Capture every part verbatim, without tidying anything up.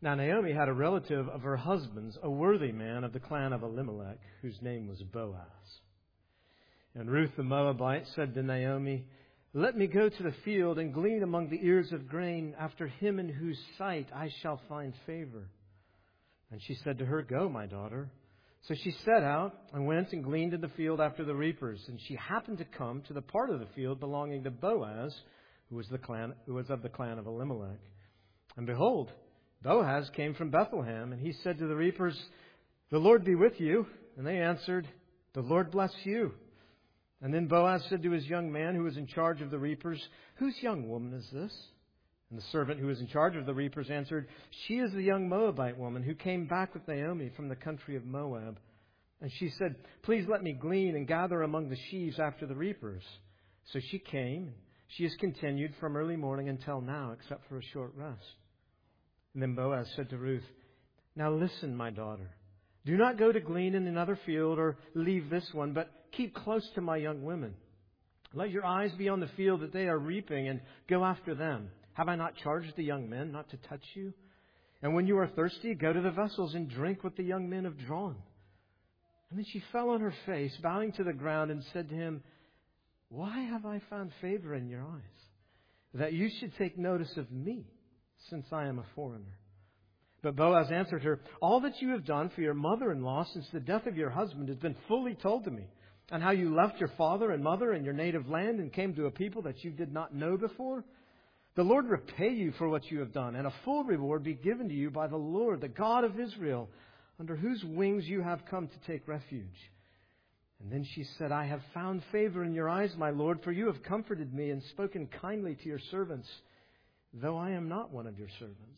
Now Naomi had a relative of her husband's, a worthy man of the clan of Elimelech, whose name was Boaz. And Ruth the Moabite said to Naomi, "Let me go to the field and glean among the ears of grain after him in whose sight I shall find favor." And she said to her, "Go, my daughter." So she set out and went and gleaned in the field after the reapers. And she happened to come to the part of the field belonging to Boaz, who was the clan, who was of the clan of Elimelech. And behold, Boaz came from Bethlehem, and he said to the reapers, "The Lord be with you." And they answered, "The Lord bless you." And then Boaz said to his young man who was in charge of the reapers, "Whose young woman is this?" And the servant who was in charge of the reapers answered, "She is the young Moabite woman who came back with Naomi from the country of Moab." And she said, "Please let me glean and gather among the sheaves after the reapers." So she came. She has continued from early morning until now, except for a short rest. And then Boaz said to Ruth, "Now listen, my daughter. Do not go to glean in another field or leave this one, but keep close to my young women. Let your eyes be on the field that they are reaping and go after them. Have I not charged the young men not to touch you? And when you are thirsty, go to the vessels and drink what the young men have drawn." And then she fell on her face, bowing to the ground, and said to him, "Why have I found favor in your eyes, that you should take notice of me, since I am a foreigner?" But Boaz answered her, "All that you have done for your mother-in-law since the death of your husband has been fully told to me, and how you left your father and mother and your native land and came to a people that you did not know before. The Lord repay you for what you have done, and a full reward be given to you by the Lord, the God of Israel, under whose wings you have come to take refuge." And then she said, "I have found favor in your eyes, my Lord, for you have comforted me and spoken kindly to your servants, though I am not one of your servants."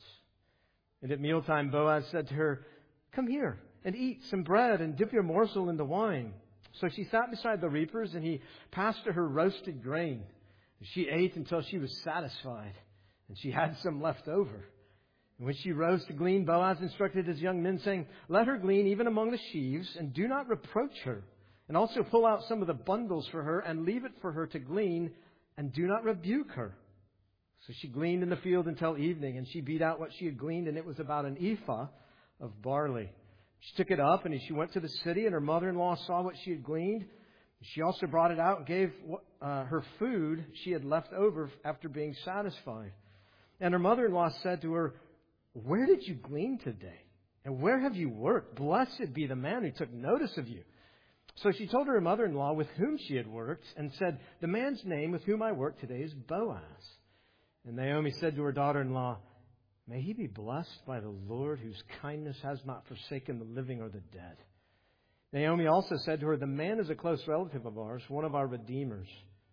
And at mealtime Boaz said to her, "Come here and eat some bread and dip your morsel in the wine." So she sat beside the reapers, and he passed to her roasted grain. She ate until she was satisfied, and she had some left over. And when she rose to glean, Boaz instructed his young men, saying, "Let her glean even among the sheaves, and do not reproach her. And also pull out some of the bundles for her, and leave it for her to glean, and do not rebuke her." So she gleaned in the field until evening, and she beat out what she had gleaned, and it was about an ephah of barley. She took it up, and she went to the city, and her mother-in-law saw what she had gleaned. She also brought it out and gave uh, her food she had left over after being satisfied. And her mother-in-law said to her, "Where did you glean today? And where have you worked? Blessed be the man who took notice of you." So she told her mother-in-law with whom she had worked, and said, "The man's name with whom I work today is Boaz." And Naomi said to her daughter-in-law, "May he be blessed by the Lord, whose kindness has not forsaken the living or the dead." Naomi also said to her, "The man is a close relative of ours, one of our redeemers."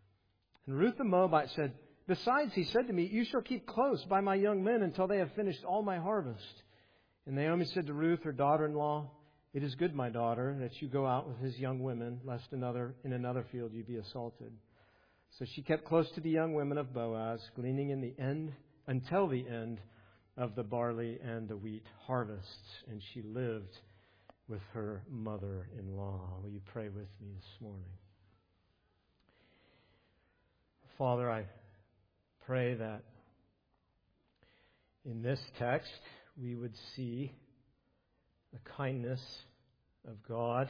And Ruth the Moabite said, "Besides, he said to me, 'You shall keep close by my young men until they have finished all my harvest.'" And Naomi said to Ruth, her daughter-in-law, "It is good, my daughter, that you go out with his young women, lest another in another field you be assaulted." So she kept close to the young women of Boaz, gleaning in the end until the end of the barley and the wheat harvests, and she lived with her mother-in-law. Will you pray with me this morning? Father, I pray that in this text we would see the kindness of God.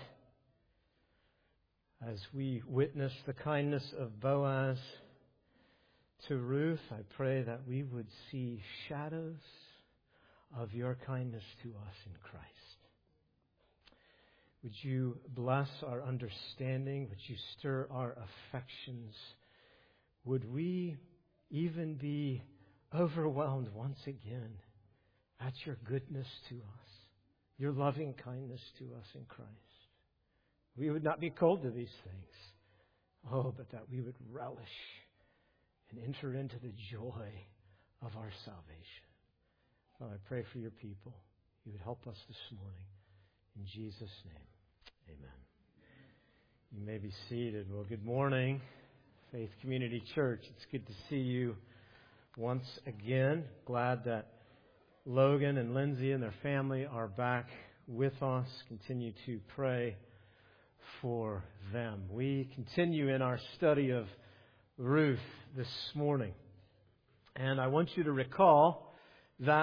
As we witness the kindness of Boaz to Ruth, I pray that we would see shadows of your kindness to us in Christ. Would you bless our understanding? Would you stir our affections? Would we even be overwhelmed once again at your goodness to us, your loving kindness to us in Christ? We would not be cold to these things. Oh, but that we would relish and enter into the joy of our salvation. Father, I pray for your people. You would help us this morning. In Jesus' name, amen. You may be seated. Well, good morning, Faith Community Church. It's good to see you once again. Glad that Logan and Lindsay and their family are back with us. Continue to pray for them. We continue in our study of Ruth this morning. And I want you to recall that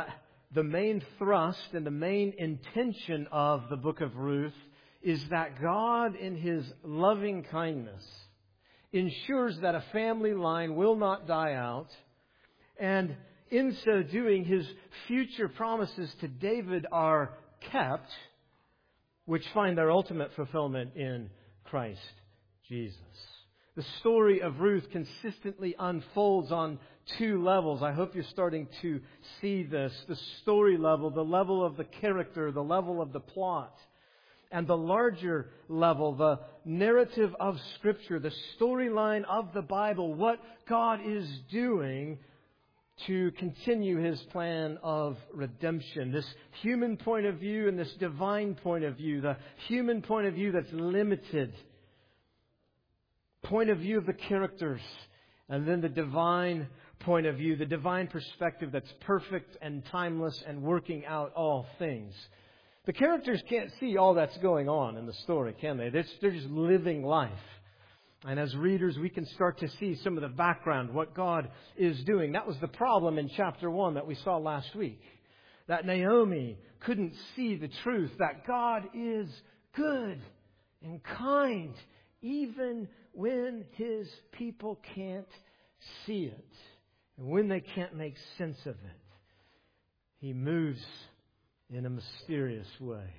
the main thrust and the main intention of the book of Ruth is that God, in His loving kindness, ensures that a family line will not die out. And in so doing, His future promises to David are kept, which find their ultimate fulfillment in Christ Jesus. The story of Ruth consistently unfolds on two levels. I hope you're starting to see this. The story level, the level of the character, the level of the plot. And the larger level, the narrative of Scripture, the storyline of the Bible, what God is doing to continue His plan of redemption. This human point of view and this divine point of view. The human point of view that's limited. Point of view of the characters. And then the divine point of view, the divine perspective that's perfect and timeless and working out all things. The characters can't see all that's going on in the story, can they? They're just, they're just living life. And as readers, we can start to see some of the background, what God is doing. That was the problem in chapter one that we saw last week. That Naomi couldn't see the truth that God is good and kind, even when His people can't see it. And when they can't make sense of it, He moves in a mysterious way.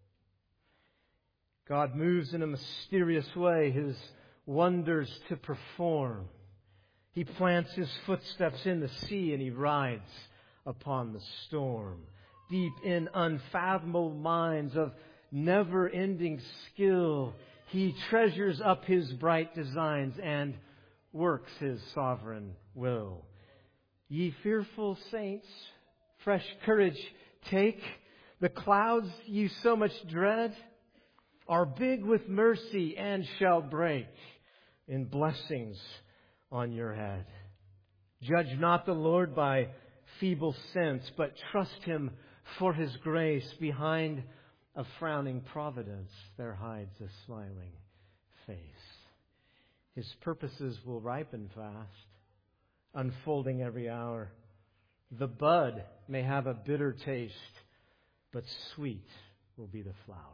God moves in a mysterious way His wonders to perform. He plants His footsteps in the sea and He rides upon the storm. Deep in unfathomable minds of never-ending skill, He treasures up His bright designs and works His sovereign will. Ye fearful saints, fresh courage take. The clouds you so much dread are big with mercy and shall break in blessings on your head. Judge not the Lord by feeble sense, but trust Him for His grace. Behind a frowning providence there hides a smiling face. His purposes will ripen fast, unfolding every hour. The bud may have a bitter taste, but sweet will be the flower.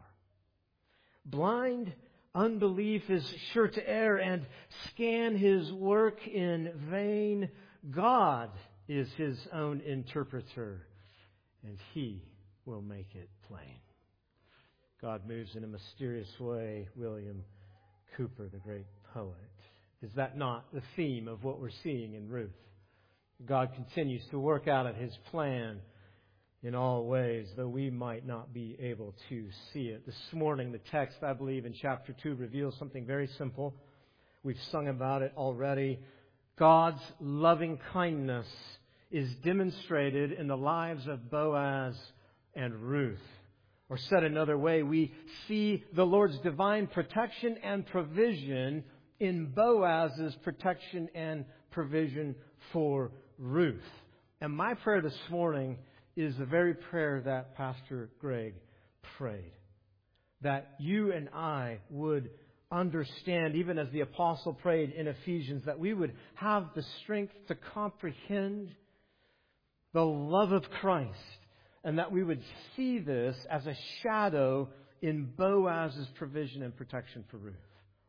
Blind unbelief is sure to err and scan His work in vain. God is His own interpreter, and He will make it plain. God moves in a mysterious way. William Cooper, the great poet. Is that not the theme of what we're seeing in Ruth? God continues to work out His plan in all ways, though we might not be able to see it. This morning, the text, I believe, in chapter two reveals something very simple. We've sung about it already. God's loving kindness is demonstrated in the lives of Boaz and Ruth. Or said another way, we see the Lord's divine protection and provision in Boaz's protection and provision for Ruth. And my prayer this morning is the very prayer that Pastor Greg prayed. That you and I would understand, even as the apostle prayed in Ephesians, that we would have the strength to comprehend the love of Christ, and that we would see this as a shadow in Boaz's provision and protection for Ruth.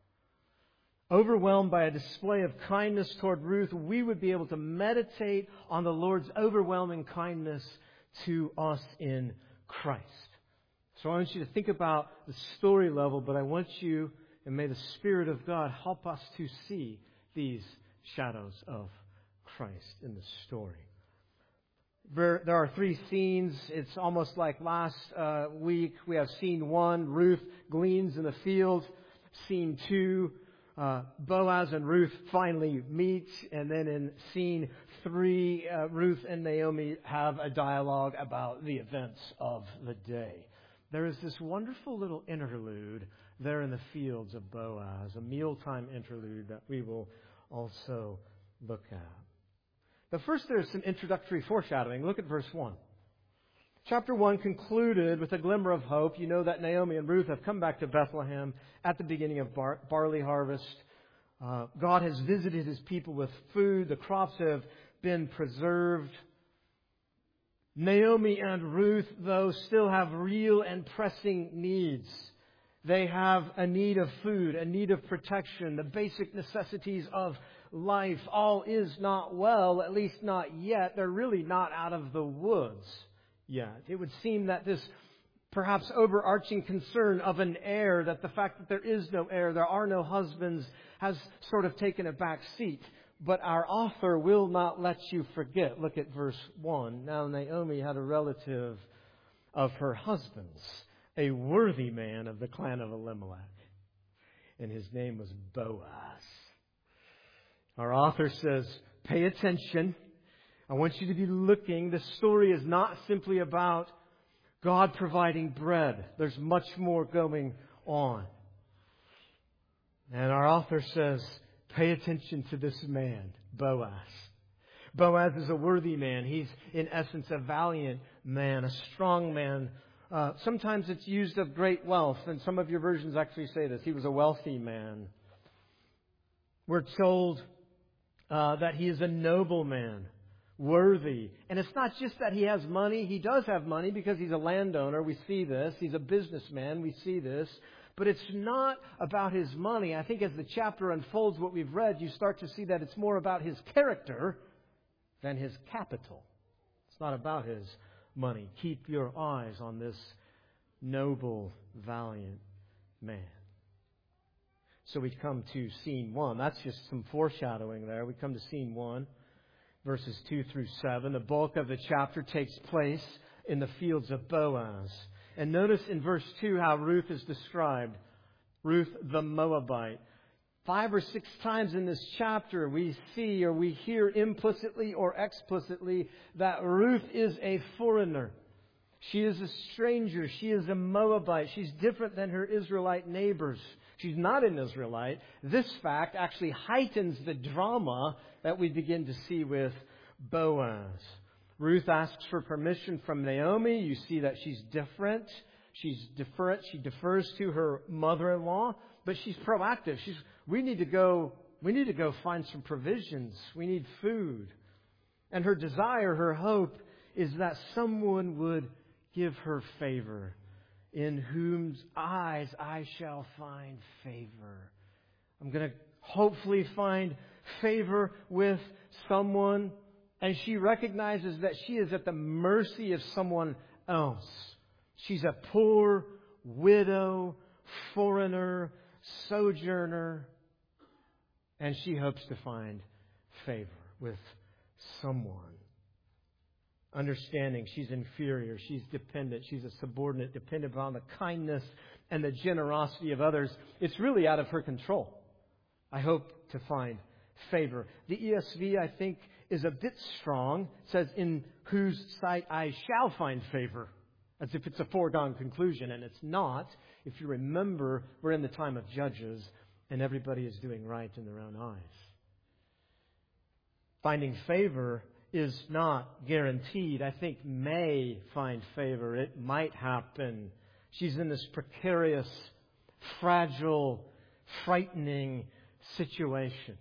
Overwhelmed by a display of kindness toward Ruth, we would be able to meditate on the Lord's overwhelming kindness to us in Christ. So I want you to think about the story level, but I want you, and may the Spirit of God help us to see these shadows of Christ in the story. There are three scenes. It's almost like last uh, week. We have scene one, Ruth gleans in the field. Scene two, uh, Boaz and Ruth finally meet. And then in scene three, uh, Ruth and Naomi have a dialogue about the events of the day. There is this wonderful little interlude there in the fields of Boaz, a mealtime interlude that we will also look at. But first, there's some introductory foreshadowing. Look at verse one. Chapter one concluded with a glimmer of hope. You know that Naomi and Ruth have come back to Bethlehem at the beginning of bar- barley harvest. Uh, God has visited His people with food. The crops have been preserved. Naomi and Ruth, though, still have real and pressing needs. They have a need of food, a need of protection, the basic necessities of life. All is not well, at least not yet. They're really not out of the woods yet. It would seem that this perhaps overarching concern of an heir, that the fact that there is no heir, there are no husbands, has sort of taken a back seat. But our author will not let you forget. Look at verse one. Now Naomi had a relative of her husband's, a worthy man of the clan of Elimelech, and his name was Boaz. Our author says, pay attention. I want you to be looking. This story is not simply about God providing bread. There's much more going on. And our author says, pay attention to this man, Boaz. Boaz is a worthy man. He's, in essence, a valiant man, a strong man. Uh, sometimes it's used of great wealth, and some of your versions actually say this. He was a wealthy man. We're told uh, that he is a noble man, worthy. And it's not just that he has money. He does have money because he's a landowner. We see this. He's a businessman. We see this. But it's not about his money. I think as the chapter unfolds what we've read, you start to see that it's more about his character than his capital. It's not about his money. Keep your eyes on this noble, valiant man. So we come to scene one. That's just some foreshadowing there. We come to scene one, verses two through seven. The bulk of the chapter takes place in the fields of Boaz. And notice in verse two how Ruth is described. Ruth the Moabite. Five or six times in this chapter we see or we hear implicitly or explicitly that Ruth is a foreigner. She is a stranger. She is a Moabite. She's different than her Israelite neighbors. She's not an Israelite. This fact actually heightens the drama that we begin to see with Boaz. Ruth asks for permission from Naomi. You see that she's different. She's different. She defers to her mother-in-law, but she's proactive. She's, we need to go, we need to go find some provisions. We need food. And her desire, her hope is that someone would give her favor. In whose eyes I shall find favor. I'm going to hopefully find favor with someone. And she recognizes that she is at the mercy of someone else. She's a poor widow, foreigner, sojourner. And she hopes to find favor with someone. Understanding she's inferior, she's dependent, she's a subordinate, dependent upon the kindness and the generosity of others. It's really out of her control. I hope to find favor. The E S V, I think, is a bit strong. It says, in whose sight I shall find favor. As if it's a foregone conclusion, and it's not. If you remember, we're in the time of Judges, and everybody is doing right in their own eyes. Finding favor is not guaranteed. I think may find favor. It might happen. She's in this precarious, fragile, frightening situation.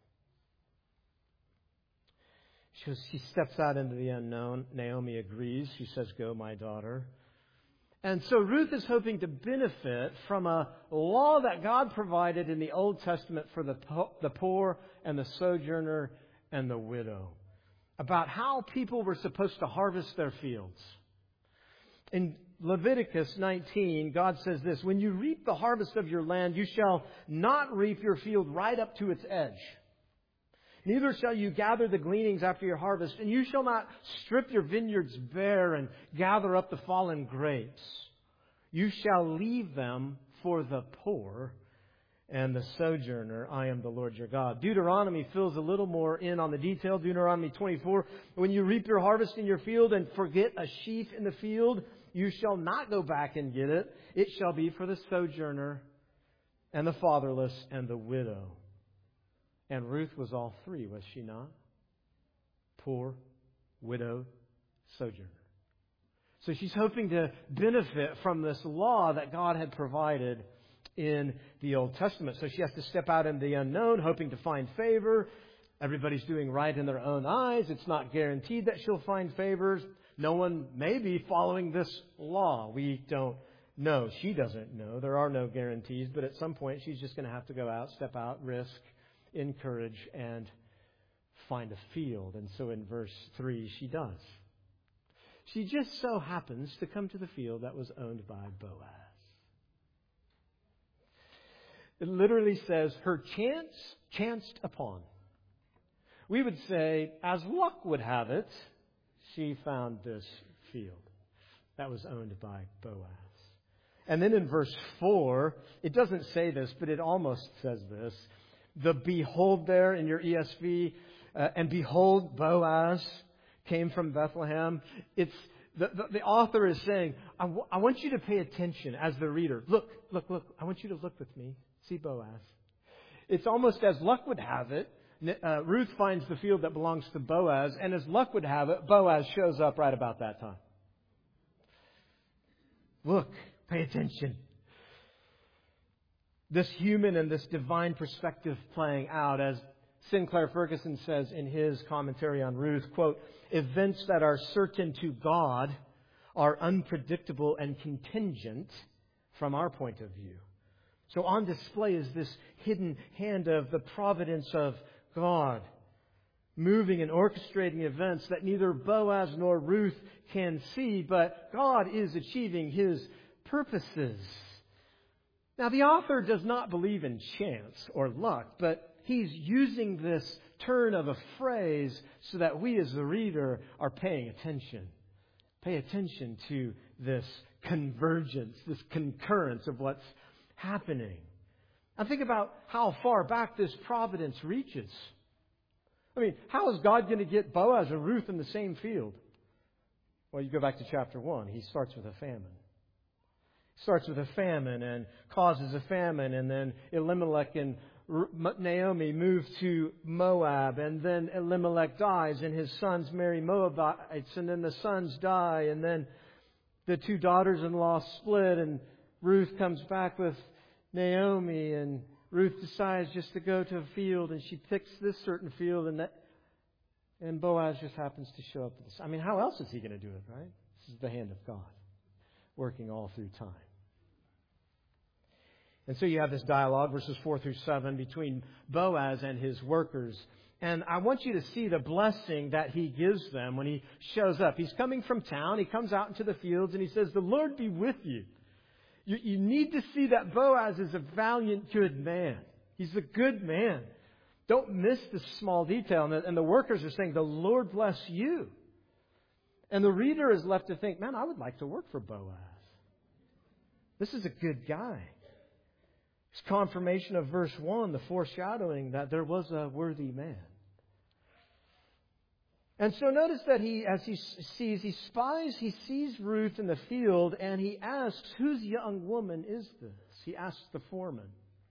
She, she steps out into the unknown. Naomi agrees. She says, go, my daughter. And so Ruth is hoping to benefit from a law that God provided in the Old Testament for the, the poor and the sojourner and the widow, about how people were supposed to harvest their fields. In Leviticus nineteen, God says this, when you reap the harvest of your land, you shall not reap your field right up to its edge. Neither shall you gather the gleanings after your harvest, and you shall not strip your vineyards bare and gather up the fallen grapes. You shall leave them for the poor and the sojourner. I am the Lord your God. Deuteronomy fills a little more in on the detail. Deuteronomy twenty-four, when you reap your harvest in your field and forget a sheaf in the field, you shall not go back and get it. It shall be for the sojourner and the fatherless and the widow. And Ruth was all three, was she not? Poor, widow, sojourner. So she's hoping to benefit from this law that God had provided in the Old Testament. So she has to step out in the unknown, hoping to find favor. Everybody's doing right in their own eyes. It's not guaranteed that she'll find favors. No one may be following this law. We don't know. She doesn't know. There are no guarantees. But at some point, she's just going to have to go out, step out, risk, encourage, and find a field. And so in verse three, she does. She just so happens to come to the field that was owned by Boaz. It literally says, her chance chanced upon. We would say, as luck would have it, she found this field that was owned by Boaz. And then in verse four, it doesn't say this, but it almost says this. The behold there in your E S V, uh, and behold, Boaz came from Bethlehem. It's the, the, the author is saying, I, w- I want you to pay attention as the reader. Look, look, look. I want you to look with me. See Boaz. It's almost as luck would have it. Uh, Ruth finds the field that belongs to Boaz, and as luck would have it, Boaz shows up right about that time. Look, pay attention. This human and this divine perspective playing out, as Sinclair Ferguson says in his commentary on Ruth, quote, events that are certain to God are unpredictable and contingent from our point of view. So on display is this hidden hand of the providence of God, moving and orchestrating events that neither Boaz nor Ruth can see, but God is achieving His purposes. Now, the author does not believe in chance or luck, but he's using this turn of a phrase so that we as the reader are paying attention. Pay attention to this convergence, this concurrence of what's happening. And think about how far back this providence reaches. I mean, how is God going to get Boaz and Ruth in the same field? Well, you go back to chapter one. He starts with a famine. He starts with a famine and causes a famine. And then Elimelech and Naomi move to Moab. And then Elimelech dies and his sons marry Moabites. And then the sons die. And then the two daughters-in-law split. And Ruth comes back with Naomi, and Ruth decides just to go to a field, and she picks this certain field, and that, and Boaz just happens to show up at this. I mean, how else is he going to do it, right? This is the hand of God working all through time. And so you have this dialogue, verses four through seven, between Boaz and his workers. And I want you to see the blessing that he gives them when he shows up. He's coming from town. He comes out into the fields, and he says, "The Lord be with you." You, you need to see that Boaz is a valiant, good man. He's a good man. Don't miss this small detail. And the, and the workers are saying, "The Lord bless you." And the reader is left to think, man, I would like to work for Boaz. This is a good guy. It's confirmation of verse one, the foreshadowing that there was a worthy man. And so notice that he, as he sees, he spies, he sees Ruth in the field, and he asks, whose young woman is this? He asks the foreman.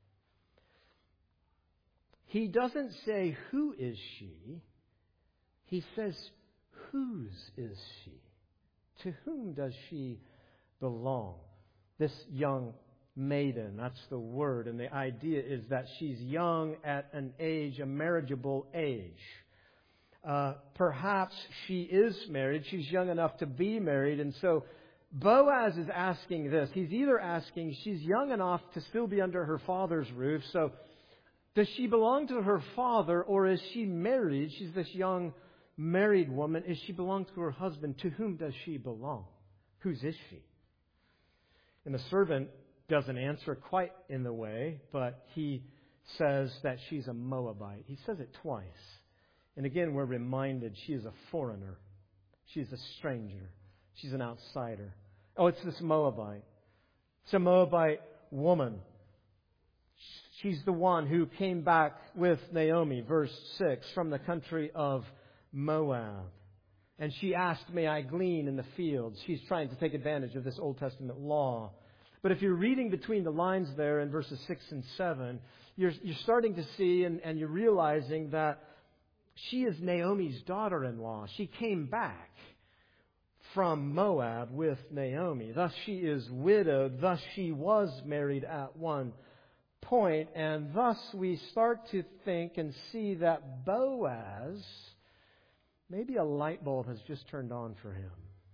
He doesn't say, who is she? He says, whose is she? To whom does she belong? This young maiden, that's the word. And the idea is that she's young at an age, a marriageable age. Uh, perhaps she is married. She's young enough to be married. And so Boaz is asking this. He's either asking, she's young enough to still be under her father's roof. So does she belong to her father, or is she married? She's this young married woman. Is she belong to her husband? To whom does she belong? Whose is she? And the servant doesn't answer quite in the way, but he says that she's a Moabite. He says it twice. And again, we're reminded she is a foreigner. She's a stranger. She's an outsider. Oh, it's this Moabite. It's a Moabite woman. She's the one who came back with Naomi, verse six, from the country of Moab. And she asked, may I glean in the fields? She's trying to take advantage of this Old Testament law. But if you're reading between the lines there in verses six and seven, you're, you're starting to see and, and you're realizing that she is Naomi's daughter-in-law. She came back from Moab with Naomi. Thus she is widowed. Thus she was married at one point. And thus we start to think and see that Boaz, maybe a light bulb has just turned on for him.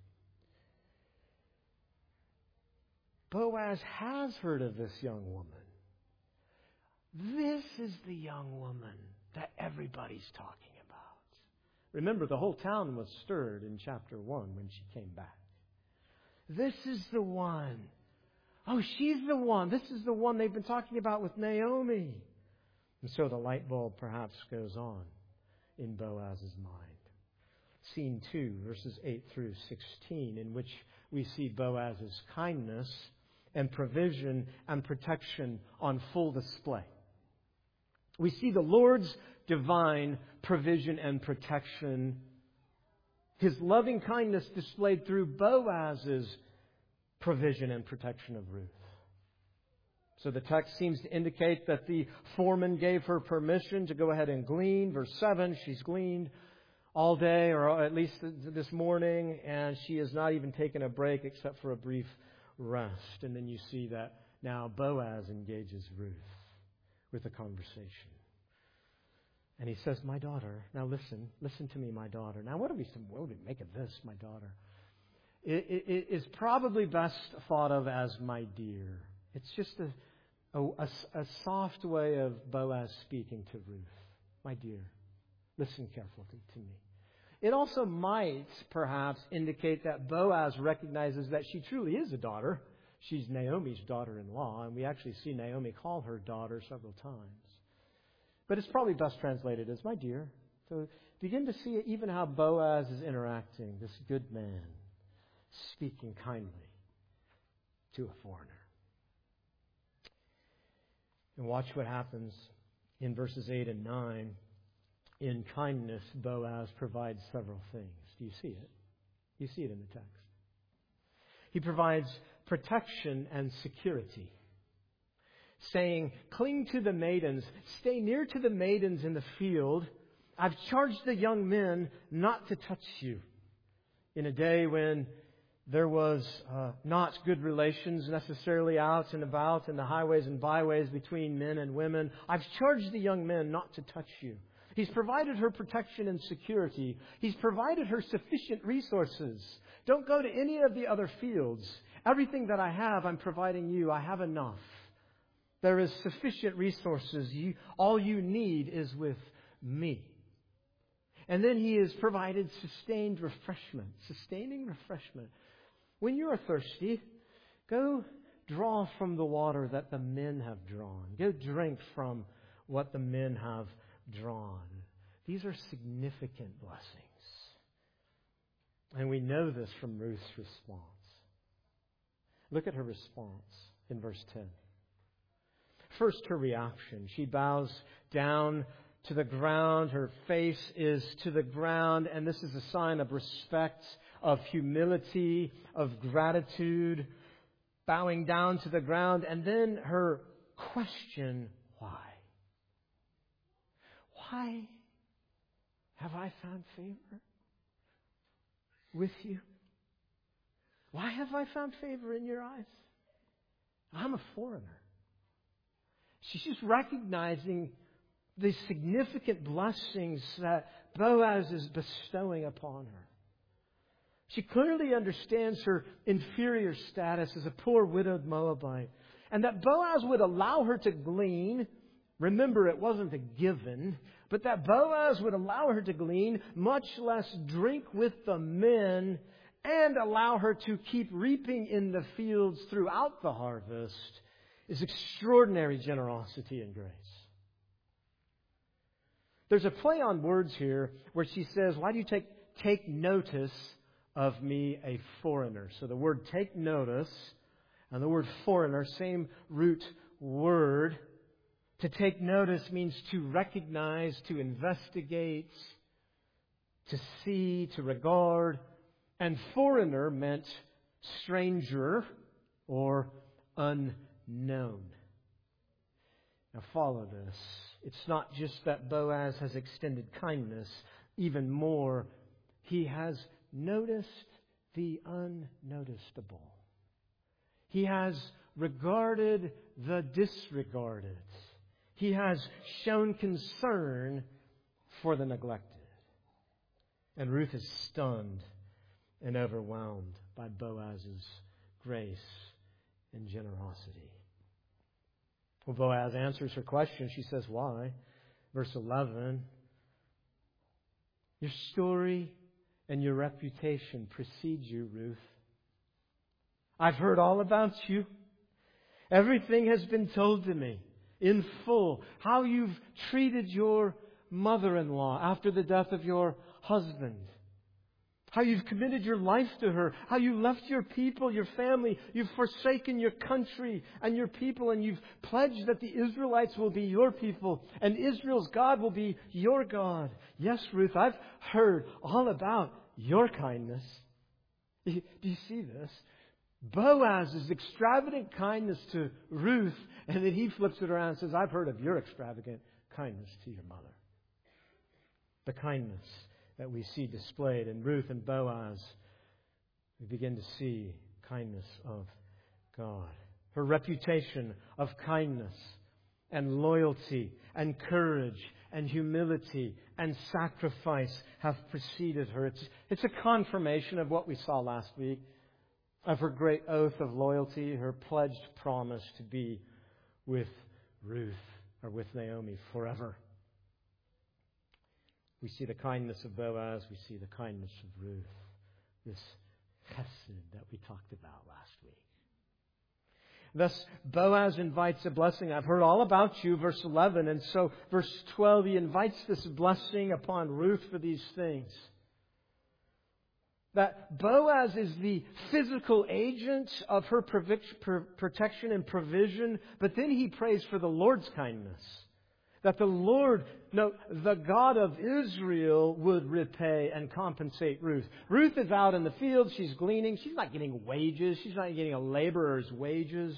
Boaz has heard of this young woman. This is the young woman that everybody's talking about. Remember, the whole town was stirred in chapter one when she came back. This is the one. Oh, she's the one. This is the one they've been talking about with Naomi. And so the light bulb perhaps goes on in Boaz's mind. Scene two, verses eight through sixteen, in which we see Boaz's kindness and provision and protection on full display. We see the Lord's divine provision and protection, His loving kindness displayed through Boaz's provision and protection of Ruth. So the text seems to indicate that the foreman gave her permission to go ahead and glean. Verse seven, she's gleaned all day, or at least this morning, and she has not even taken a break except for a brief rest. And then you see that now Boaz engages Ruth with a conversation. And he says, my daughter, now listen, listen to me, my daughter. Now what do we, what do we make of this, my daughter? It, it, it is probably best thought of as my dear. It's just a, a, a, a soft way of Boaz speaking to Ruth. My dear, listen carefully to me. It also might perhaps indicate that Boaz recognizes that she truly is a daughter. She's Naomi's daughter-in-law, and we actually see Naomi call her daughter several times. But it's probably best translated as my dear. So begin to see even how Boaz is interacting, this good man, speaking kindly to a foreigner. And watch what happens in verses eight and nine. In kindness, Boaz provides several things. Do you see it? You see it in the text. He provides protection and security, saying, cling to the maidens, stay near to the maidens in the field. I've charged the young men not to touch you. In a day when there was uh, not good relations necessarily out and about in the highways and byways between men and women, I've charged the young men not to touch you. He's provided her protection and security. He's provided her sufficient resources. Don't go to any of the other fields. Everything that I have, I'm providing you. I have enough. There is sufficient resources. You, all you need is with me. And then He has provided sustained refreshment, sustaining refreshment. When you are thirsty, go draw from the water that the men have drawn. Go drink from what the men have drawn. These are significant blessings. And we know this from Ruth's response. Look at her response in verse ten. First, her reaction. She bows down to the ground. Her face is to the ground. And this is a sign of respect, of humility, of gratitude. Bowing down to the ground. And then her question, why? Why have I found favor with you? Why have I found favor in your eyes? I'm a foreigner. She's just recognizing the significant blessings that Boaz is bestowing upon her. She clearly understands her inferior status as a poor widowed Moabite, and that Boaz would allow her to glean. Remember, it wasn't a given, but that Boaz would allow her to glean, much less drink with the men, and allow her to keep reaping in the fields throughout the harvest, is extraordinary generosity and grace. There's a play on words here where she says, why do you take, take notice of me, a foreigner? So the word take notice and the word foreigner, same root word. To take notice means to recognize, to investigate, to see, to regard. And foreigner meant stranger or unknown. Now follow this. It's not just that Boaz has extended kindness. Even more, he has noticed the unnoticeable. He has regarded the disregarded. He has shown concern for the neglected. And Ruth is stunned and overwhelmed by Boaz's grace and generosity. Well, Boaz answers her question. She says, why? Verse eleven, your story and your reputation precedes you, Ruth. I've heard all about you. Everything has been told to me in full. How you've treated your mother-in-law after the death of your husband. How you've committed your life to her. How you left your people, your family. You've forsaken your country and your people. And you've pledged that the Israelites will be your people. And Israel's God will be your God. Yes, Ruth, I've heard all about your kindness. Do you see this? Boaz's extravagant kindness to Ruth. And then he flips it around and says, I've heard of your extravagant kindness to your mother. The kindness that we see displayed in Ruth and Boaz, we begin to see kindness of God. Her reputation of kindness and loyalty and courage and humility and sacrifice have preceded her. It's, it's a confirmation of what we saw last week, of her great oath of loyalty, her pledged promise to be with Ruth or with Naomi forever. We see the kindness of Boaz. We see the kindness of Ruth. This chesed that we talked about last week. Thus, Boaz invites a blessing. I've heard all about you, verse eleven. And so, verse twelve, he invites this blessing upon Ruth for these things. That Boaz is the physical agent of her protection and provision. But then he prays for the Lord's kindness. That the Lord, no, the God of Israel would repay and compensate Ruth. Ruth is out in the field. She's gleaning. She's not getting wages. She's not getting a laborer's wages.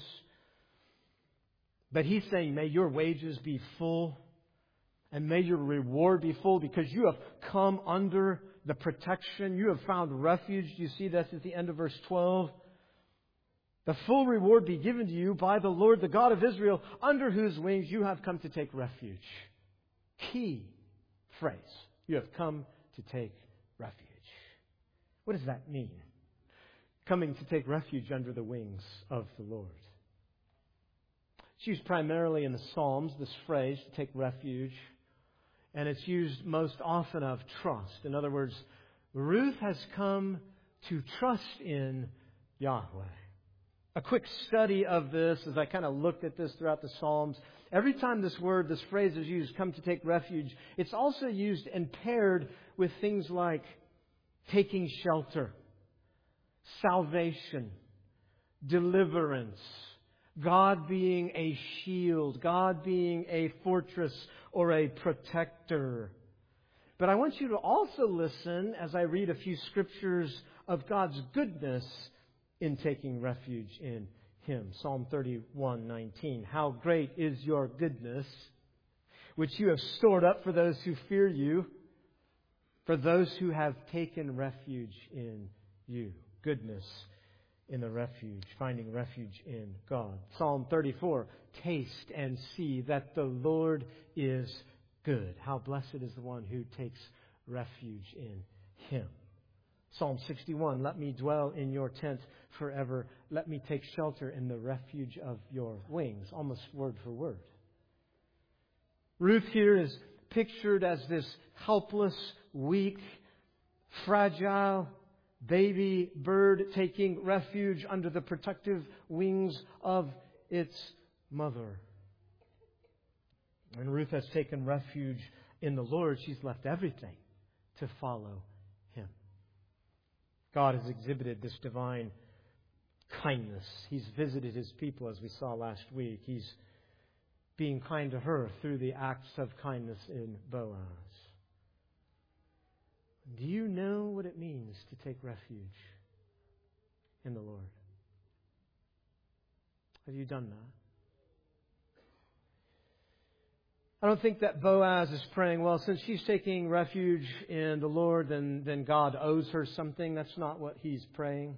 But he's saying, may your wages be full. And may your reward be full because you have come under the protection. You have found refuge. You see this at the end of verse twelve. The full reward be given to you by the Lord, the God of Israel, under whose wings you have come to take refuge. Key phrase. You have come to take refuge. What does that mean? Coming to take refuge under the wings of the Lord. It's used primarily in the Psalms, this phrase, to take refuge. And it's used most often of trust. In other words, Ruth has come to trust in Yahweh. A quick study of this as I kind of looked at this throughout the Psalms. Every time this word, this phrase is used, come to take refuge, it's also used and paired with things like taking shelter, salvation, deliverance, God being a shield, God being a fortress or a protector. But I want you to also listen as I read a few scriptures of God's goodness in taking refuge in Him. Psalm thirty-one nineteen. How great is your goodness, which you have stored up for those who fear you, for those who have taken refuge in you. Goodness in the refuge, finding refuge in God. Psalm thirty-four. Taste and see that the Lord is good. How blessed is the one who takes refuge in Him. Psalm sixty-one, let me dwell in your tent forever. Let me take shelter in the refuge of your wings. Almost word for word. Ruth here is pictured as this helpless, weak, fragile baby bird taking refuge under the protective wings of its mother. When Ruth has taken refuge in the Lord, she's left everything to follow Him. God has exhibited this divine kindness. He's visited His people, as we saw last week. He's being kind to her through the acts of kindness in Boaz. Do you know what it means to take refuge in the Lord? Have you done that? I don't think that Boaz is praying, well, since she's taking refuge in the Lord, then, then God owes her something. That's not what he's praying.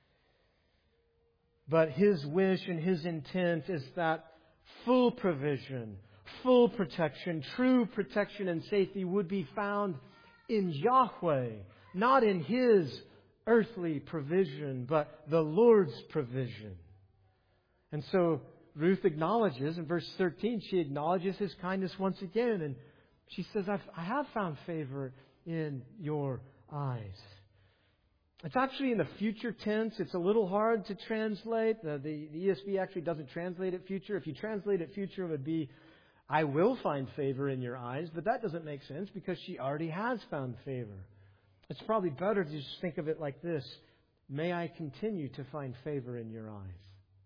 But his wish and his intent is that full provision, full protection, true protection and safety would be found in Yahweh, not in his earthly provision, but the Lord's provision. And so Ruth acknowledges, in verse thirteen, she acknowledges his kindness once again. And she says, I've, I have found favor in your eyes. It's actually in the future tense. It's a little hard to translate. The, the, the E S V actually doesn't translate it future. If you translate it future, it would be, I will find favor in your eyes. But that doesn't make sense because she already has found favor. It's probably better to just think of it like this. May I continue to find favor in your eyes.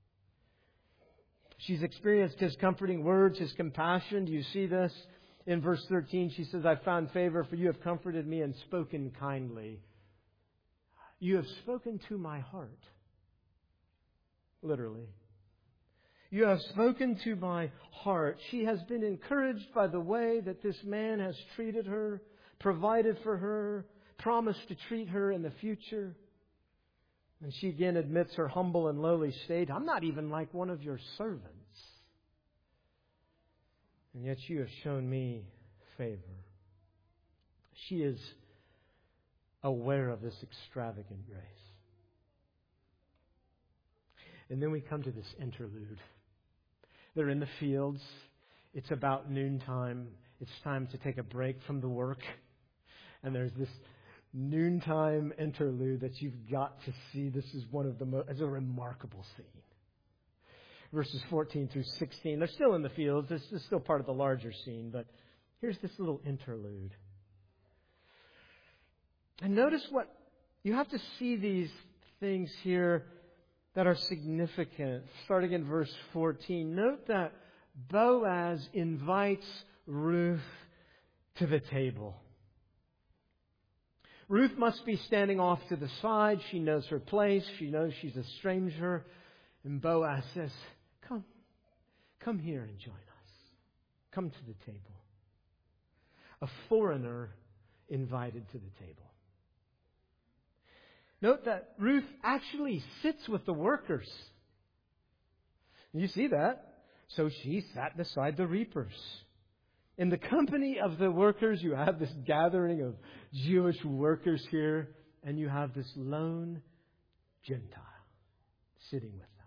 She's experienced His comforting words, His compassion. Do you see this? In verse thirteen, she says, I found favor, for you have comforted me and spoken kindly. You have spoken to my heart. Literally. You have spoken to my heart. She has been encouraged by the way that this man has treated her, provided for her, promised to treat her in the future. And she again admits her humble and lowly state. I'm not even like one of your servants. And yet you have shown me favor. She is aware of this extravagant grace. And then we come to this interlude. They're in the fields. It's about noontime. It's time to take a break from the work. And there's this noontime interlude that you've got to see. This is one of the most, it's a remarkable scene. Verses fourteen through sixteen. They're still in the fields. This is still part of the larger scene. But here's this little interlude. And notice what, you have to see these things here that are significant. Starting in verse fourteen. Note that Boaz invites Ruth to the table. Ruth must be standing off to the side. She knows her place. She knows she's a stranger. And Boaz says, come, come here and join us. Come to the table. A foreigner invited to the table. Note that Ruth actually sits with the workers. You see that? So she sat beside the reapers. In the company of the workers, you have this gathering of Jewish workers here, and you have this lone Gentile sitting with them.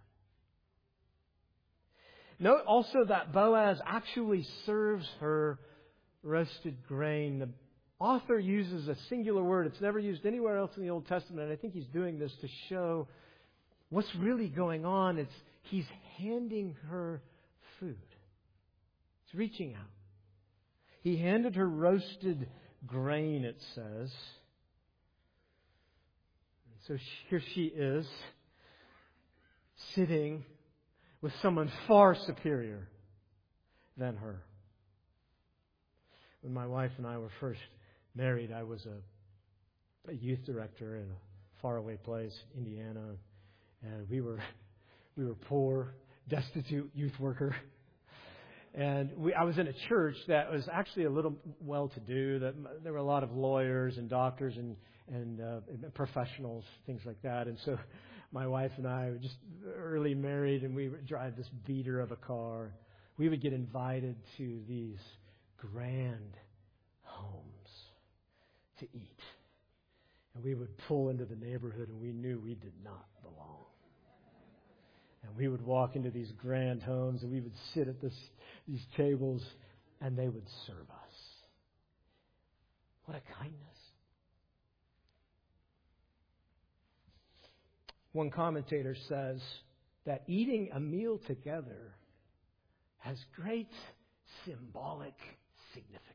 Note also that Boaz actually serves her roasted grain. The author uses a singular word. It's never used anywhere else in the Old Testament, and I think he's doing this to show what's really going on. It's he's handing her food. It's reaching out. He handed her roasted grain, it says. And so here she is, sitting with someone far superior than her. When my wife and I were first married, I was a, a youth director in a faraway place, Indiana, and we were we were poor, destitute youth worker. And we, I was in a church that was actually a little well-to-do. That there were a lot of lawyers and doctors and and uh, professionals, things like that. And so, my wife and I were just early married, and we would drive this beater of a car. We would get invited to these grand homes to eat, and we would pull into the neighborhood, and we knew we did not belong. And we would walk into these grand homes, and we would sit at this, these tables, and they would serve us. What a kindness. One commentator says that eating a meal together has great symbolic significance.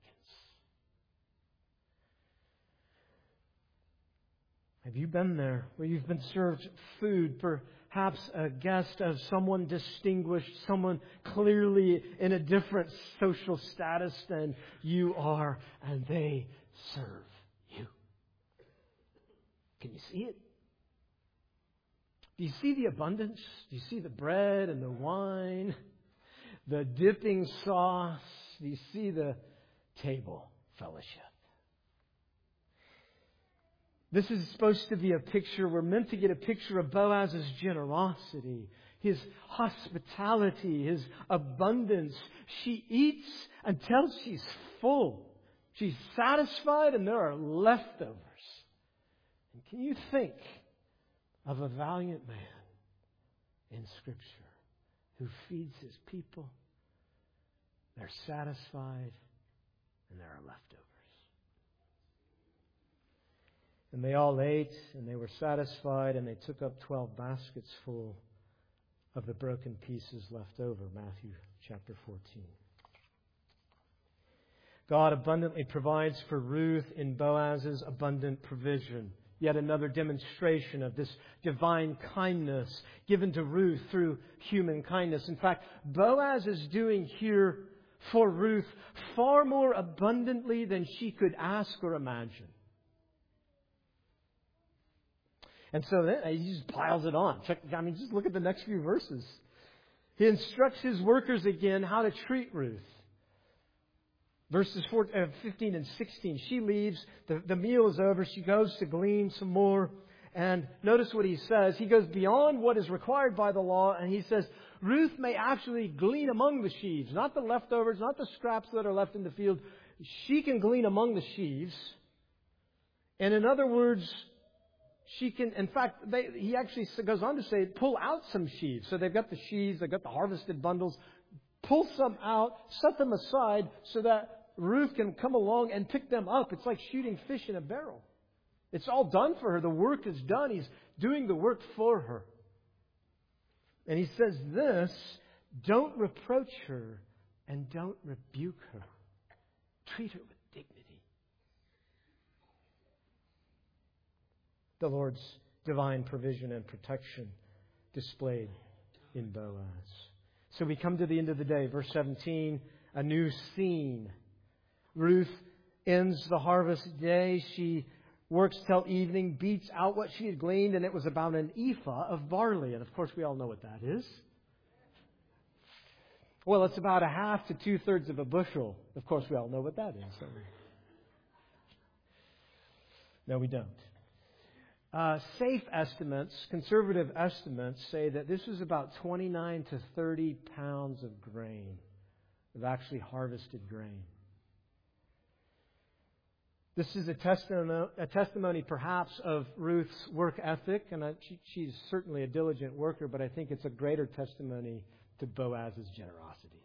Have you been there where you've been served food, perhaps a guest of someone distinguished, someone clearly in a different social status than you are, and they serve you? Can you see it? Do you see the abundance? Do you see the bread and the wine, the dipping sauce? Do you see the table fellowship? This is supposed to be a picture. We're meant to get a picture of Boaz's generosity, his hospitality, his abundance. She eats until she's full. She's satisfied and there are leftovers. And can you think of a valiant man in Scripture who feeds His people. They're satisfied, and there are leftovers. And they all ate, and they were satisfied, and they took up twelve baskets full of the broken pieces left over. Matthew chapter fourteen. God abundantly provides for Ruth in Boaz's abundant provision. Yet another demonstration of this divine kindness given to Ruth through human kindness. In fact, Boaz is doing here for Ruth far more abundantly than she could ask or imagine. And so then he just piles it on. Check, I mean, just look at the next few verses. He instructs his workers again how to treat Ruth. Verses fifteen and sixteen. She leaves. The, the meal is over. She goes to glean some more. And notice what he says. He goes beyond what is required by the law. And he says, Ruth may actually glean among the sheaves. Not the leftovers, not the scraps that are left in the field. She can glean among the sheaves. And in other words, she can, in fact, they, he actually goes on to say, pull out some sheaves. So they've got the sheaves, they've got the harvested bundles. Pull some out, set them aside so that Ruth can come along and pick them up. It's like shooting fish in a barrel. It's all done for her. The work is done. He's doing the work for her. And he says this, don't reproach her and don't rebuke her. Treat her with dignity. The Lord's divine provision and protection displayed in Boaz. So we come to the end of the day. Verse seventeen, a new scene. Ruth ends the harvest day. She works till evening, beats out what she had gleaned, and it was about an ephah of barley. And of course, we all know what that is. Well, it's about a half to two-thirds of a bushel. Of course, we all know what that is. Don't we? No, we don't. Uh, safe estimates, conservative estimates, say that this is about twenty-nine to thirty pounds of grain, of actually harvested grain. This is a testimony, a testimony perhaps of Ruth's work ethic, and she, she's certainly a diligent worker, but I think it's a greater testimony to Boaz's generosity.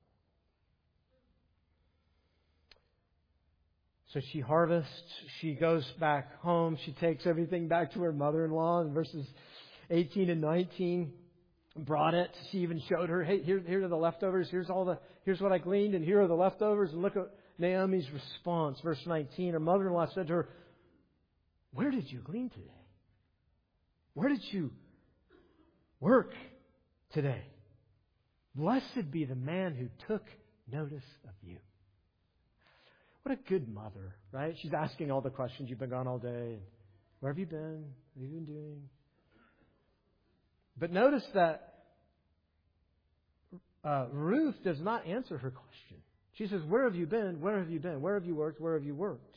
So she harvests, she goes back home, she takes everything back to her mother-in-law in verses eighteen and nineteen, brought it. She even showed her, hey, here, here are the leftovers, here's all the, here's what I gleaned, and here are the leftovers, and look at Naomi's response. Verse nineteen, her mother-in-law said to her, where did you glean today? Where did you work today? Blessed be the man who took notice of you. What a good mother, right? She's asking all the questions. You've been gone all day. Where have you been? What have you been doing? But notice that uh, Ruth does not answer her question. She says, where have you been? Where have you been? Where have you worked? Where have you worked?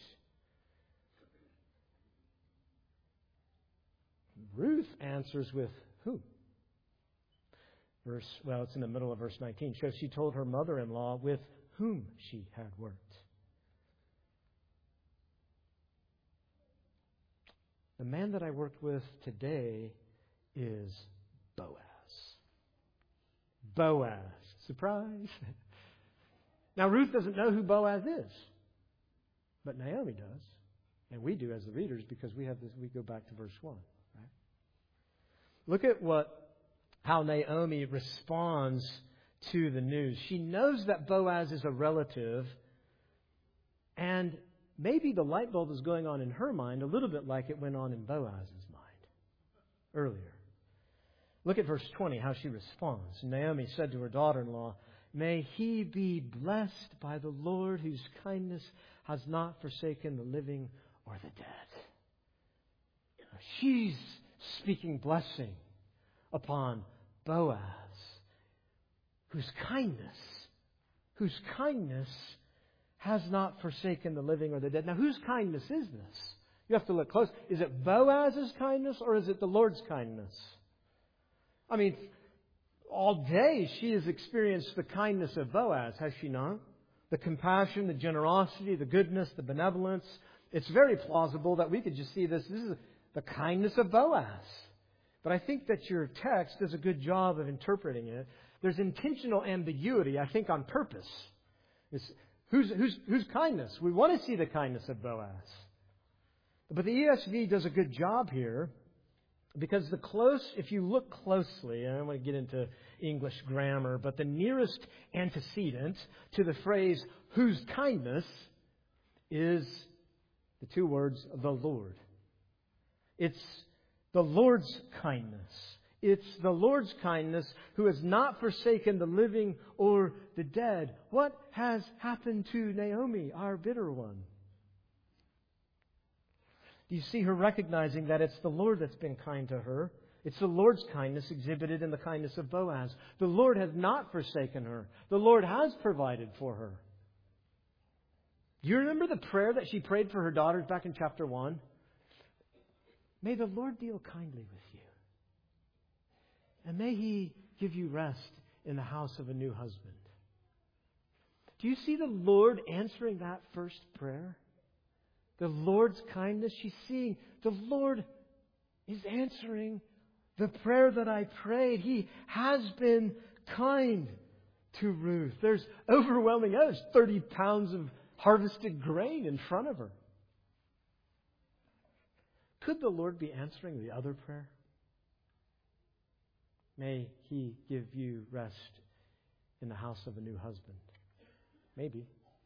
Ruth answers with who? Verse, well, it's in the middle of verse nineteen. So she told her mother-in-law with whom she had worked. The man that I worked with today is Boaz. Boaz. Surprise. Now, Ruth doesn't know who Boaz is. But Naomi does. And we do as the readers because we have this, we go back to verse one. Right? Look at what how Naomi responds to the news. She knows that Boaz is a relative, and maybe the light bulb is going on in her mind a little bit like it went on in Boaz's mind earlier. Look at verse twenty, how she responds. Naomi said to her daughter-in-law, may he be blessed by the Lord whose kindness has not forsaken the living or the dead. She's speaking blessing upon Boaz, whose kindness, whose kindness has not forsaken the living or the dead. Now, whose kindness is this? You have to look close. Is it Boaz's kindness or is it the Lord's kindness? I mean, all day she has experienced the kindness of Boaz, has she not? The compassion, the generosity, the goodness, the benevolence. It's very plausible that we could just see this. This is the kindness of Boaz. But I think that your text does a good job of interpreting it there's intentional ambiguity, I think on purpose. It's, whose, whose, whose kindness? We want to see the kindness of Boaz. But the E S V does a good job here, because the close, if you look closely, and I don't want to get into English grammar, but the nearest antecedent to the phrase, whose kindness, is the two words, the Lord. It's the Lord's kindness. It's the Lord's kindness who has not forsaken the living or the dead. What has happened to Naomi, our bitter one? Do you see her recognizing that it's the Lord that's been kind to her? It's the Lord's kindness exhibited in the kindness of Boaz. The Lord has not forsaken her. The Lord has provided for her. Do you remember the prayer that she prayed for her daughters back in chapter one? May the Lord deal kindly with you. And may He give you rest in the house of a new husband. Do you see the Lord answering that first prayer? The Lord's kindness. She's seeing the Lord is answering the prayer that I prayed. He has been kind to Ruth. There's overwhelming, oh, there's thirty pounds of harvested grain in front of her. Could the Lord be answering the other prayer? May He give you rest in the house of a new husband. Maybe.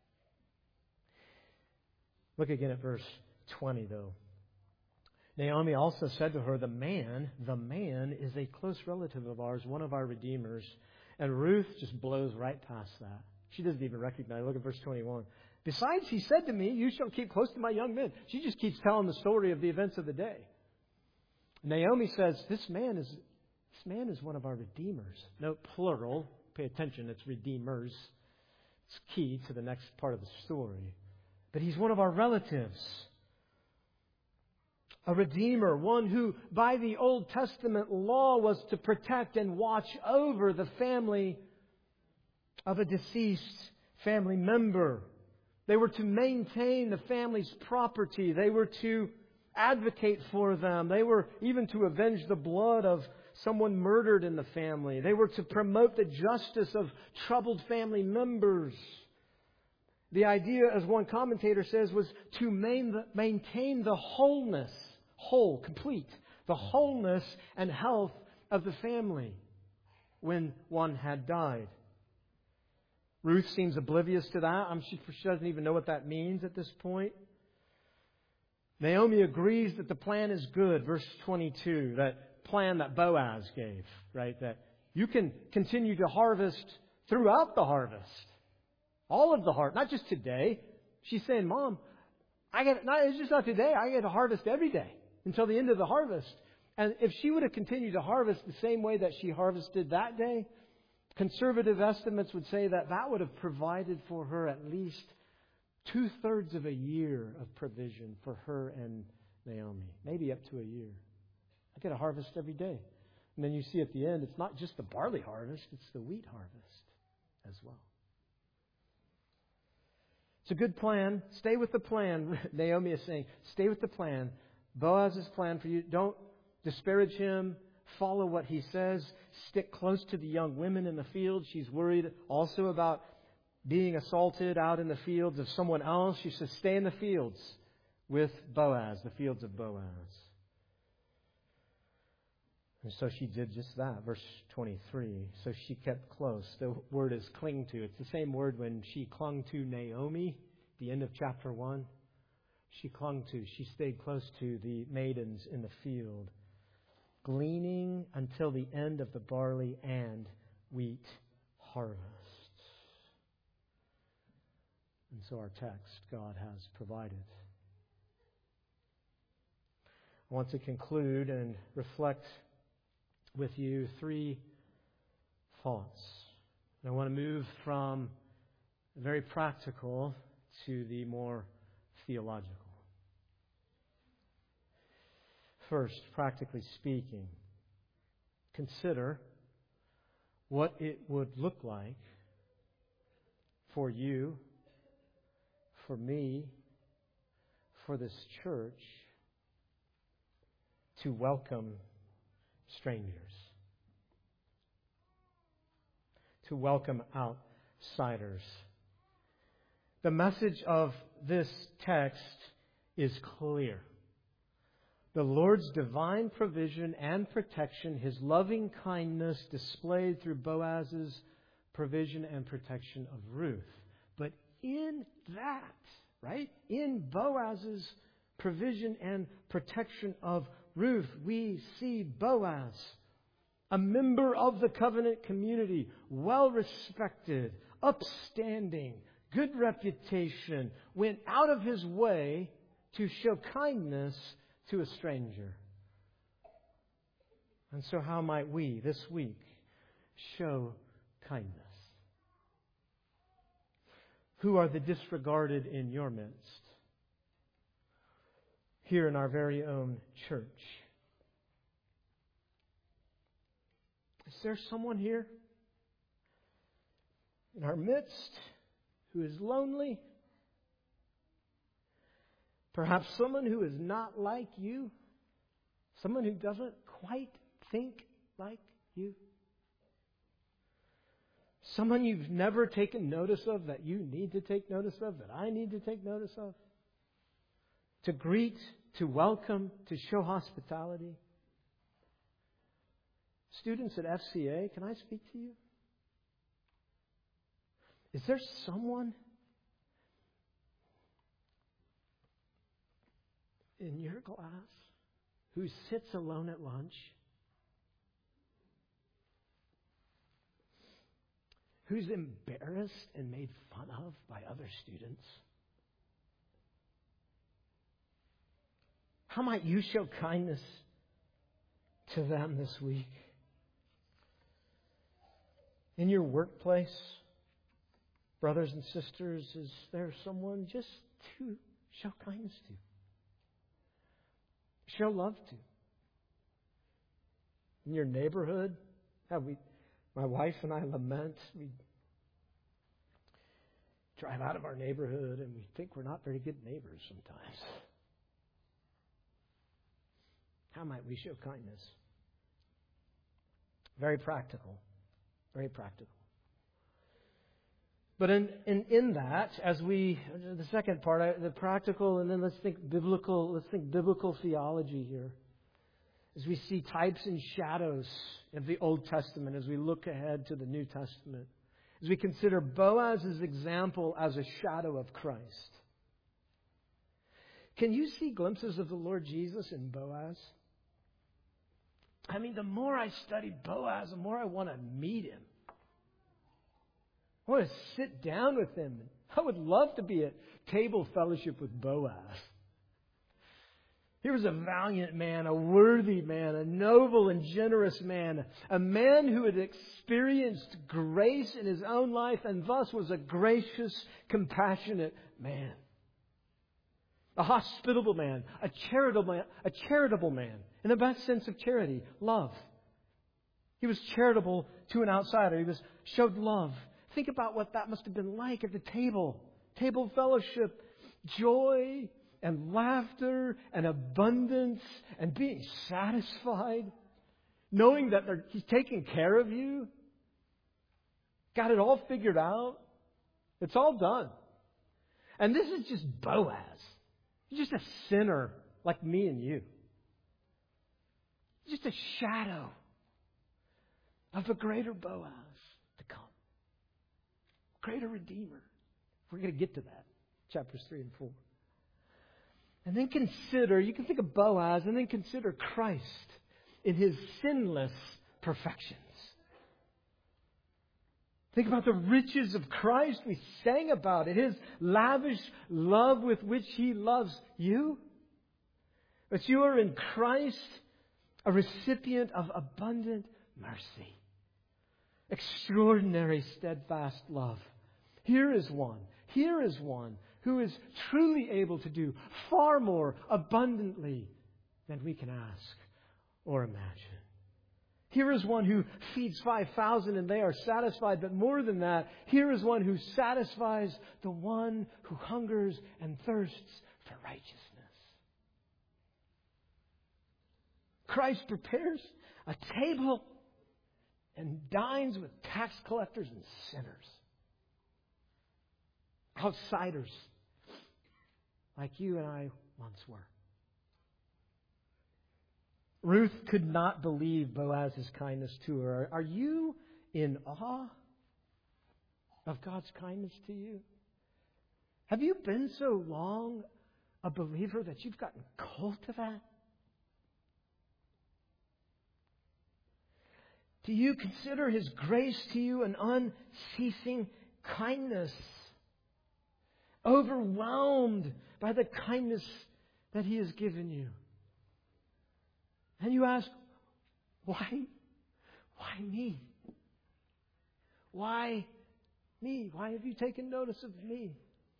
Look again at verse twenty, though. Naomi also said to her, the man, the man is a close relative of ours, one of our redeemers. And Ruth just blows right past that. She doesn't even recognize it. Look at verse twenty-one. Besides, he said to me, you shall keep close to my young men. She just keeps telling the story of the events of the day. Naomi says, this man is this man is one of our redeemers. Note plural. Pay attention, it's redeemers. It's key to the next part of the story. But he's one of our relatives. A redeemer, one who by the Old Testament law was to protect and watch over the family of a deceased family member. They were to maintain the family's property. They were to advocate for them. They were even to avenge the blood of someone murdered in the family. They were to promote the justice of troubled family members. The idea, as one commentator says, was to maintain the wholeness, whole, complete, the wholeness and health of the family when one had died. Ruth seems oblivious to that. I'm sure she doesn't even know what that means at this point. Naomi agrees that the plan is good. Verse twenty-two, that plan that Boaz gave, right? That you can continue to harvest throughout the harvest. All of the harvest, not just today. She's saying, Mom, I get not it's just not today. I get to harvest every day until the end of the harvest. And if she would have continued to harvest the same way that she harvested that day, conservative estimates would say that that would have provided for her at least two-thirds of a year of provision for her and Naomi. Maybe up to a year. I get a harvest every day. And then you see at the end, it's not just the barley harvest, it's the wheat harvest as well. It's a good plan. Stay with the plan. Naomi is saying, stay with the plan. Boaz's plan for you. Don't disparage him. Follow what he says. Stick close to the young women in the field. She's worried also about being assaulted out in the fields of someone else. She says, stay in the fields with Boaz, the fields of Boaz. And so she did just that. Verse twenty-three. So she kept close. The word is cling to. It's the same word when she clung to Naomi, the end of chapter one. She clung to, she stayed close to the maidens in the field, gleaning until the end of the barley and wheat harvest. And so our text, God has provided. I want to conclude and reflect with you three thoughts. And I want to move from the very practical to the more theological. First, practically speaking, consider what it would look like for you, for me, for this church to welcome strangers. to welcome outsiders. The message of this text is clear. The Lord's divine provision and protection, His loving kindness displayed through Boaz's provision and protection of Ruth. But in that, right, in Boaz's provision and protection of Ruth, we see Boaz, a member of the covenant community, well-respected, upstanding, good reputation, went out of his way to show kindness to a stranger. And so how might we this week show kindness? Who are the disregarded in your midst? Here in our very own church. Is there someone here in our midst who is lonely? Perhaps someone who is not like you. Someone who doesn't quite think like you. Someone you've never taken notice of that you need to take notice of, that I need to take notice of. To greet, to welcome, to show hospitality. Students at F C A, can I speak to you? Is there someone in your class who sits alone at lunch, who's embarrassed and made fun of by other students? How might you show kindness to them this week? In your workplace, brothers and sisters, is there someone just to show kindness to? Show love to? In your neighborhood, have we, my wife and I lament, we drive out of our neighborhood and we think we're not very good neighbors sometimes. How might we show kindness? Very practical. Very practical. But in, in, in that, as we, the second part, the practical, and then let's think biblical, let's think biblical theology here. As we see types and shadows of the Old Testament, as we look ahead to the New Testament. As we consider Boaz's example as a shadow of Christ. Can you see glimpses of the Lord Jesus in Boaz? I mean, the more I study Boaz, the more I want to meet him. I want to sit down with him. I would love to be at table fellowship with Boaz. He was a valiant man, a worthy man, a noble and generous man, a man who had experienced grace in his own life and thus was a gracious, compassionate man. A hospitable man, a charitable man, a charitable man, in the best sense of charity, love. He was charitable to an outsider. He was showed love. Think about what that must have been like at the table. Table fellowship, joy and laughter and abundance and being satisfied. Knowing that He's taking care of you. Got it all figured out. It's all done. And this is just Boaz. He's just a sinner like me and you. Just a shadow of a greater Boaz to come. Greater Redeemer. We're going to get to that. Chapters three and four. And then consider, you can think of Boaz and then consider Christ in His sinless perfections. Think about the riches of Christ. We sang about it. His lavish love with which He loves you. But you are in Christ a recipient of abundant mercy. Extraordinary steadfast love. Here is one. Here is one who is truly able to do far more abundantly than we can ask or imagine. Here is one who feeds five thousand and they are satisfied. But more than that, here is one who satisfies the one who hungers and thirsts for righteousness. Christ prepares a table and dines with tax collectors and sinners. Outsiders, like you and I once were. Ruth could not believe Boaz's kindness to her. Are you in awe of God's kindness to you? Have you been so long a believer that you've gotten cold to that? Do you consider His grace to you an unceasing kindness? Overwhelmed by the kindness that He has given you. And you ask, why? Why me? Why me? Why have you taken notice of me?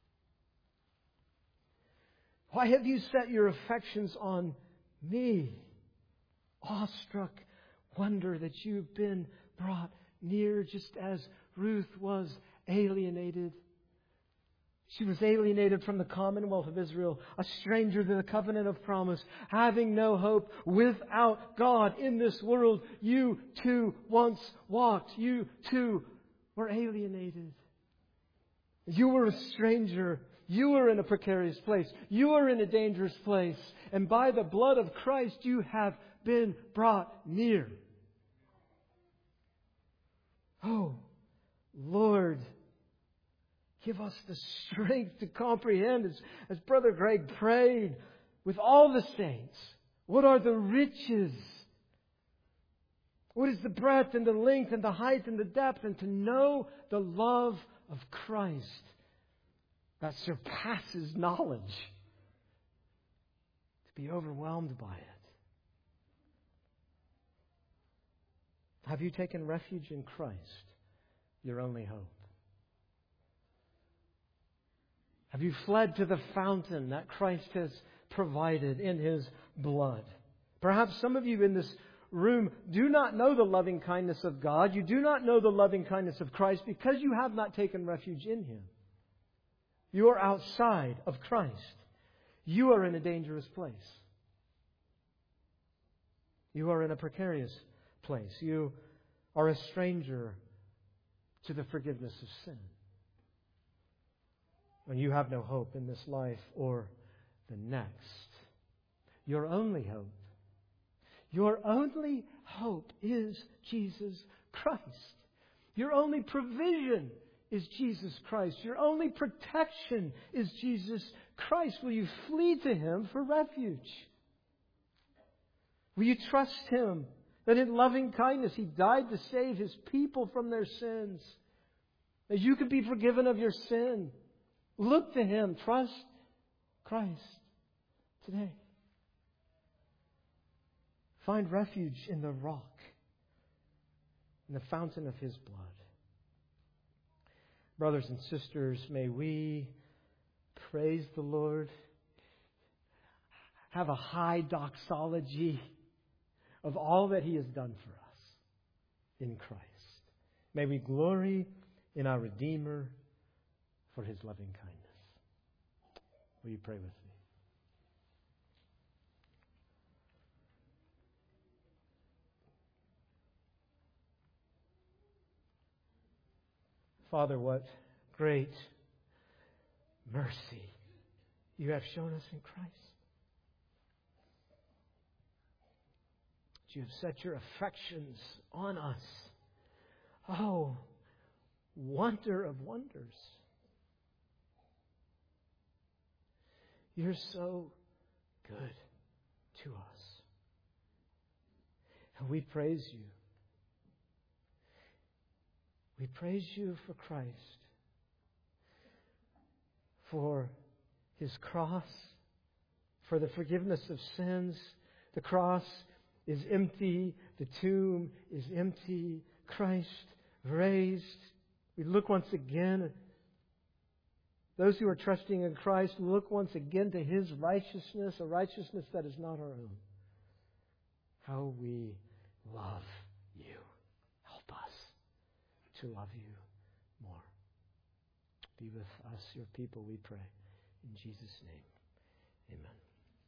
Why have you set your affections on me? Awestruck wonder that you've been brought near just as Ruth was alienated. She was alienated from the commonwealth of Israel, a stranger to the covenant of promise, having no hope, without God in this world. You too once walked. You too were alienated. You were a stranger. You were in a precarious place. You were in a dangerous place. And by the blood of Christ, you have been brought near. Oh, Lord, give us the strength to comprehend, as, as Brother Greg prayed with all the saints. What are the riches? What is the breadth and the length and the height and the depth? And to know the love of Christ that surpasses knowledge. To be overwhelmed by it. Have you taken refuge in Christ, your only hope? Have you fled to the fountain that Christ has provided in His blood? Perhaps some of you in this room do not know the loving kindness of God. You do not know the loving kindness of Christ because you have not taken refuge in Him. You are outside of Christ. You are in a dangerous place. You are in a precarious place. You are a stranger to the forgiveness of sin. And you have no hope in this life or the next. Your only hope, your only hope is Jesus Christ. Your only provision is Jesus Christ. Your only protection is Jesus Christ. Will you flee to Him for refuge? Will you trust Him that in loving kindness He died to save His people from their sins? That you could be forgiven of your sin. Look to Him. Trust Christ today. Find refuge in the rock, in the fountain of His blood. Brothers and sisters, may we praise the Lord, have a high doxology of all that He has done for us in Christ. May we glory in our Redeemer for His loving kindness. Will you pray with me? Father, what great mercy you have shown us in Christ. You have set your affections on us. Oh, wonder of wonders. You're so good to us. And we praise you. We praise you for Christ, for His cross, for the forgiveness of sins. The cross is empty. The tomb is empty. Christ raised. We look once again at those who are trusting in Christ. Look once again to His righteousness, a righteousness that is not our own. How we love you. Help us to love you more. Be with us, your people, we pray. In Jesus' name, amen.